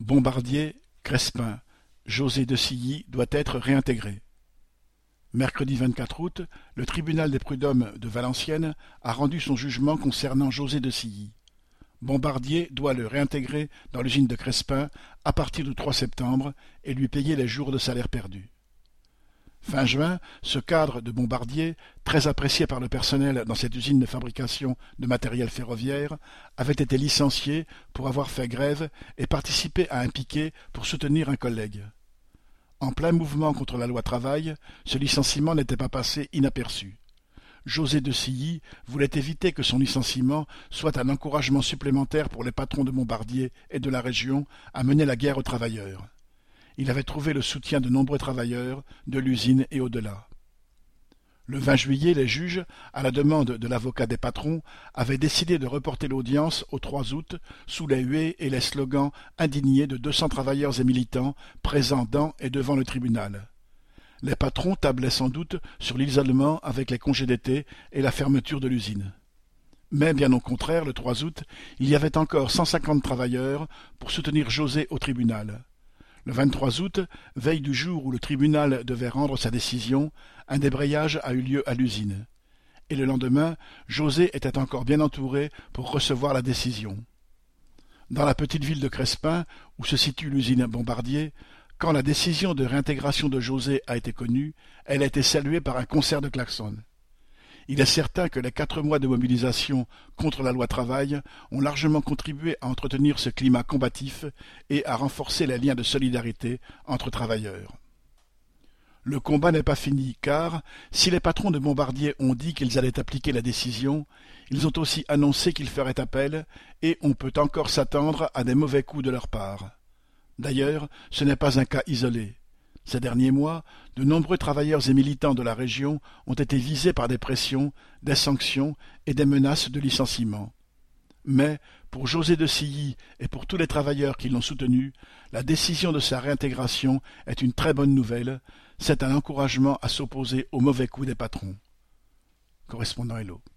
Bombardier, Crespin, José de Silly doit être réintégré. Mercredi 24 août, le tribunal des prud'hommes de Valenciennes a rendu son jugement concernant José de Silly. Bombardier doit le réintégrer dans l'usine de Crespin à partir du 3 septembre et lui payer les jours de salaire perdus. Fin juin, ce cadre de Bombardier, très apprécié par le personnel dans cette usine de fabrication de matériel ferroviaire, avait été licencié pour avoir fait grève et participé à un piquet pour soutenir un collègue. En plein mouvement contre la loi travail, ce licenciement n'était pas passé inaperçu. José de Silly voulait éviter que son licenciement soit un encouragement supplémentaire pour les patrons de Bombardier et de la région à mener la guerre aux travailleurs. Il avait trouvé le soutien de nombreux travailleurs de l'usine et au-delà. Le 20 juillet, les juges, à la demande de l'avocat des patrons, avaient décidé de reporter l'audience au 3 août sous les huées et les slogans indignés de 200 travailleurs et militants présents dans et devant le tribunal. Les patrons tablaient sans doute sur l'isolement avec les congés d'été et la fermeture de l'usine. Mais bien au contraire, le 3 août, il y avait encore 150 travailleurs pour soutenir José au tribunal. Le 23 août, veille du jour où le tribunal devait rendre sa décision, un débrayage a eu lieu à l'usine. Et le lendemain, José était encore bien entouré pour recevoir la décision. Dans la petite ville de Crespin, où se situe l'usine Bombardier, quand la décision de réintégration de José a été connue, elle a été saluée par un concert de klaxons. Il est certain que les 4 mois de mobilisation contre la loi travail ont largement contribué à entretenir ce climat combatif et à renforcer les liens de solidarité entre travailleurs. Le combat n'est pas fini car, si les patrons de Bombardier ont dit qu'ils allaient appliquer la décision, ils ont aussi annoncé qu'ils feraient appel et on peut encore s'attendre à des mauvais coups de leur part. D'ailleurs, ce n'est pas un cas isolé. Ces derniers mois, de nombreux travailleurs et militants de la région ont été visés par des pressions, des sanctions et des menaces de licenciement. Mais, pour José de Silly et pour tous les travailleurs qui l'ont soutenu, la décision de sa réintégration est une très bonne nouvelle, c'est un encouragement à s'opposer aux mauvais coups des patrons. Correspondant Hello.